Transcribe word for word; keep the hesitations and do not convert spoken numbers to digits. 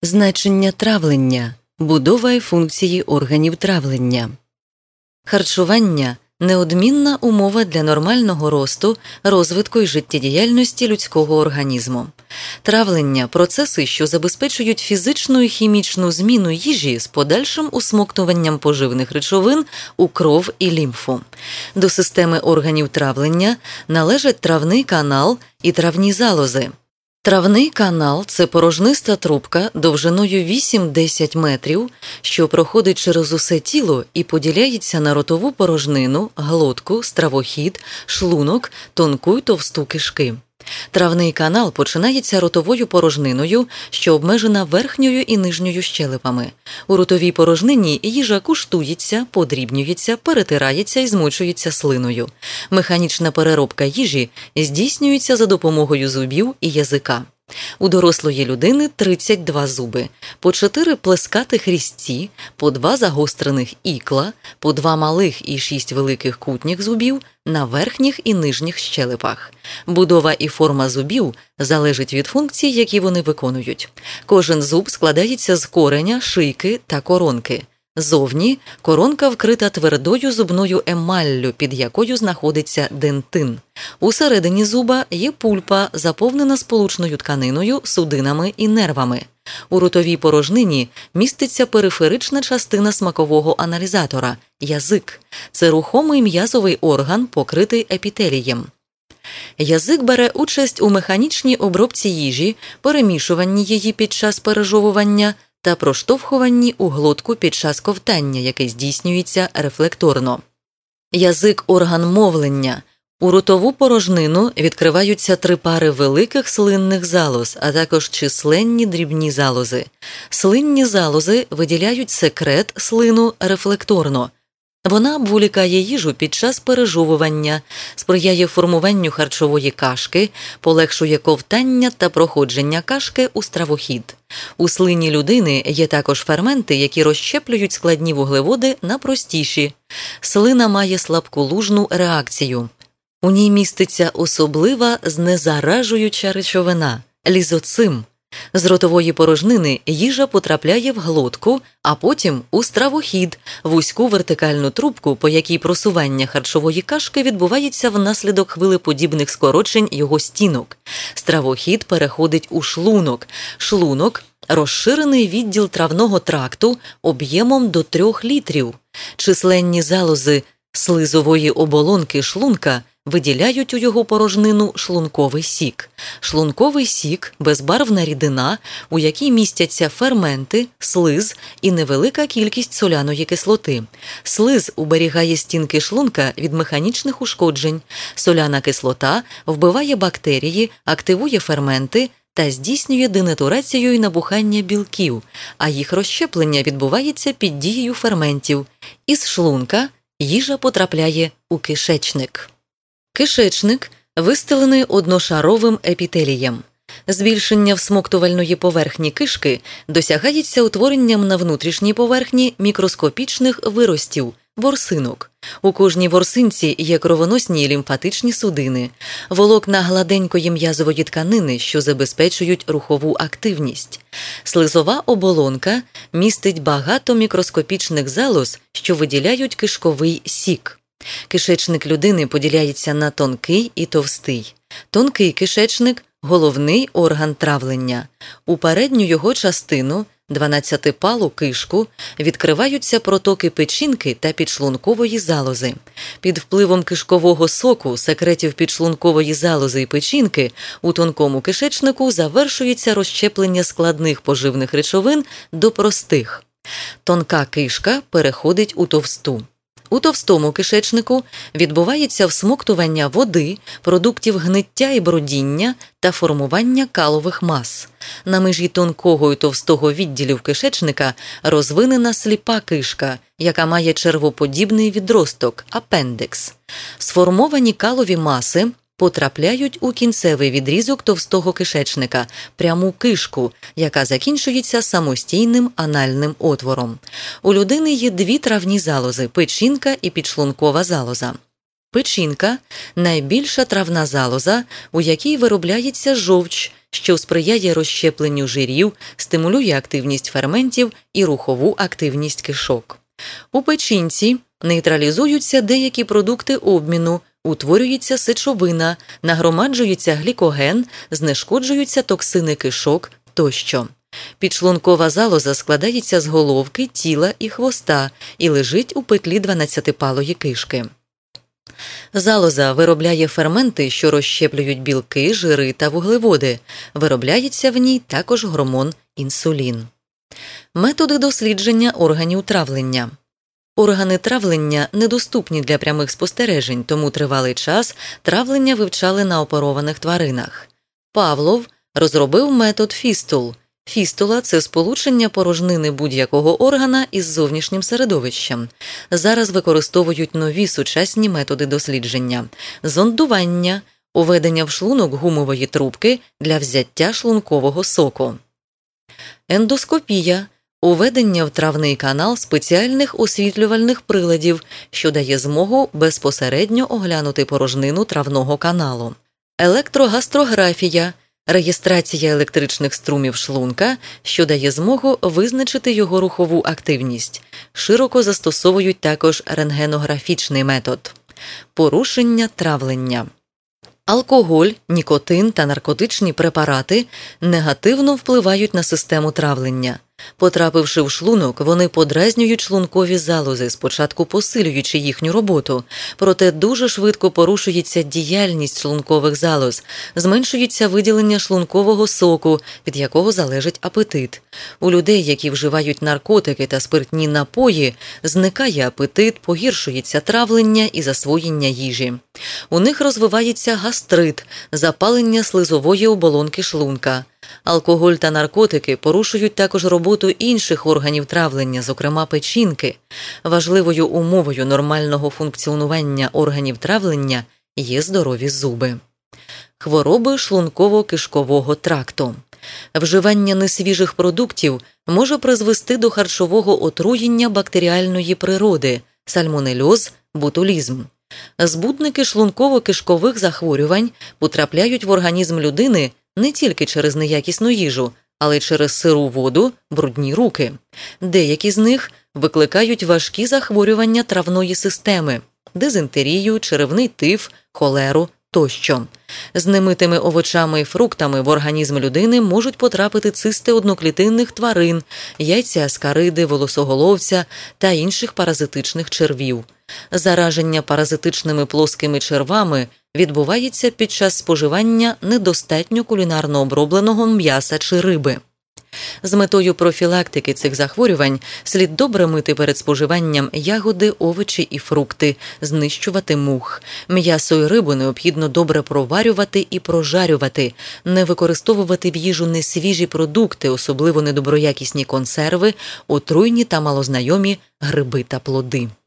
Значення травлення. Будова і функції органів травлення. Харчування – неодмінна умова для нормального росту, розвитку і життєдіяльності людського організму. Травлення – процеси, що забезпечують фізичну і хімічну зміну їжі з подальшим усмоктуванням поживних речовин у кров і лімфу. До системи органів травлення належать травний канал і травні залози. Травний канал – це порожниста трубка довжиною вісім-десять метрів, що проходить через усе тіло і поділяється на ротову порожнину, глотку, стравохід, шлунок, тонку й товсту кишки. Травний канал починається ротовою порожниною, що обмежена верхньою і нижньою щелепами. У ротовій порожнині їжа куштується, подрібнюється, перетирається і змочується слиною. Механічна переробка їжі здійснюється за допомогою зубів і язика. У дорослої людини тридцять два зуби, по чотири плескатих різці, по два загострених ікла, по два малих і шість великих кутніх зубів на верхніх і нижніх щелепах. Будова і форма зубів залежить від функцій, які вони виконують. Кожен зуб складається з кореня, шийки та коронки. Зовні коронка вкрита твердою зубною емаллю, під якою знаходиться дентин. Усередині зуба є пульпа, заповнена сполучною тканиною, судинами і нервами. У ротовій порожнині міститься периферична частина смакового аналізатора – язик. Це рухомий м'язовий орган, покритий епітелієм. Язик бере участь у механічній обробці їжі, перемішуванні її під час пережовування та проштовхуванні у глотку під час ковтання, яке здійснюється рефлекторно. Язик – орган мовлення. У ротову порожнину відкриваються три пари великих слинних залоз, а також численні дрібні залози. Слинні залози виділяють секрет слину рефлекторно. Вона обволікає їжу під час пережовування, сприяє формуванню харчової кашки, полегшує ковтання та проходження кашки у стравохід. У слині людини є також ферменти, які розщеплюють складні вуглеводи на простіші. Слина має слабколужну реакцію. У ній міститься особлива знезаражуюча речовина – лізоцим. З ротової порожнини їжа потрапляє в глотку, а потім у стравохід, вузьку вертикальну трубку, по якій просування харчової кашки відбувається внаслідок хвилеподібних скорочень його стінок. Стравохід переходить у шлунок. Шлунок – розширений відділ травного тракту об'ємом до трьох літрів. Численні залози слизової оболонки шлунка виділяють у його порожнину шлунковий сік. Шлунковий сік – безбарвна рідина, у якій містяться ферменти, слиз і невелика кількість соляної кислоти. Слиз уберігає стінки шлунка від механічних ушкоджень. Соляна кислота вбиває бактерії, активує ферменти та здійснює денатурацію і набухання білків, а їх розщеплення відбувається під дією ферментів. Із шлунка їжа потрапляє у кишечник. Кишечник вистелений одношаровим епітелієм. Збільшення всмоктувальної поверхні кишки досягається утворенням на внутрішній поверхні мікроскопічних виростів – ворсинок. У кожній ворсинці є кровоносні і лімфатичні судини, волокна гладенької м'язової тканини, що забезпечують рухову активність. Слизова оболонка містить багато мікроскопічних залоз, що виділяють кишковий сік. Кишечник людини поділяється на тонкий і товстий. Тонкий кишечник – головний орган травлення. У передню його частину, дванадцятипалу кишку, відкриваються протоки печінки та підшлункової залози. Під впливом кишкового соку, секретів підшлункової залози і печінки, у тонкому кишечнику завершується розщеплення складних поживних речовин до простих. Тонка кишка переходить у товсту. У товстому кишечнику відбувається всмоктування води, продуктів гниття і бродіння та формування калових мас. На межі тонкого і товстого відділів кишечника розвинена сліпа кишка, яка має червоподібний відросток – апендикс. Сформовані калові маси потрапляють у кінцевий відрізок товстого кишечника, пряму кишку, яка закінчується самостійним анальним отвором. У людини є дві травні залози – печінка і підшлункова залоза. Печінка – найбільша травна залоза, у якій виробляється жовч, що сприяє розщепленню жирів, стимулює активність ферментів і рухову активність кишок. У печінці нейтралізуються деякі продукти обміну, утворюється сечовина, нагромаджується глікоген, знешкоджуються токсини кишок тощо. Підшлункова залоза складається з головки, тіла і хвоста і лежить у петлі дванадцятипалої кишки. Залоза виробляє ферменти, що розщеплюють білки, жири та вуглеводи. Виробляється в ній також гормон інсулін. Методи дослідження органів травлення. Органи травлення недоступні для прямих спостережень, тому тривалий час травлення вивчали на оперованих тваринах. Павлов розробив метод фістул. Фістула – це сполучення порожнини будь-якого органа із зовнішнім середовищем. Зараз використовують нові сучасні методи дослідження. Зондування – уведення в шлунок гумової трубки для взяття шлункового соку. Ендоскопія – уведення в травний канал спеціальних освітлювальних приладів, що дає змогу безпосередньо оглянути порожнину травного каналу. Електрогастрографія – реєстрація електричних струмів шлунка, що дає змогу визначити його рухову активність. Широко застосовують також рентгенографічний метод. Порушення травлення. Алкоголь, нікотин та наркотичні препарати негативно впливають на систему травлення. Потрапивши в шлунок, вони подразнюють шлункові залози, спочатку посилюючи їхню роботу, проте дуже швидко порушується діяльність шлункових залоз, зменшується виділення шлункового соку, від якого залежить апетит. У людей, які вживають наркотики та спиртні напої, зникає апетит, погіршується травлення і засвоєння їжі. У них розвивається гастрит, запалення слизової оболонки шлунка. Алкоголь та наркотики порушують також роботу інших органів травлення, зокрема печінки. Важливою умовою нормального функціонування органів травлення є здорові зуби. Хвороби шлунково-кишкового тракту. Вживання несвіжих продуктів може призвести до харчового отруєння бактеріальної природи, сальмонельоз, ботулізм. Збудники шлунково-кишкових захворювань потрапляють в організм людини не тільки через неякісну їжу, але й через сиру воду, брудні руки. Деякі з них викликають важкі захворювання травної системи – дизентерію, черевний тиф, холеру тощо. З немитими овочами і фруктами в організм людини можуть потрапити цисти одноклітинних тварин, яйця аскариди, волосоголовця та інших паразитичних червів. Зараження паразитичними плоскими червами відбувається під час споживання недостатньо кулінарно обробленого м'яса чи риби. З метою профілактики цих захворювань слід добре мити перед споживанням ягоди, овочі і фрукти, знищувати мух. М'ясо і рибу необхідно добре проварювати і прожарювати, не використовувати в їжу несвіжі продукти, особливо недоброякісні консерви, отруйні та малознайомі гриби та плоди.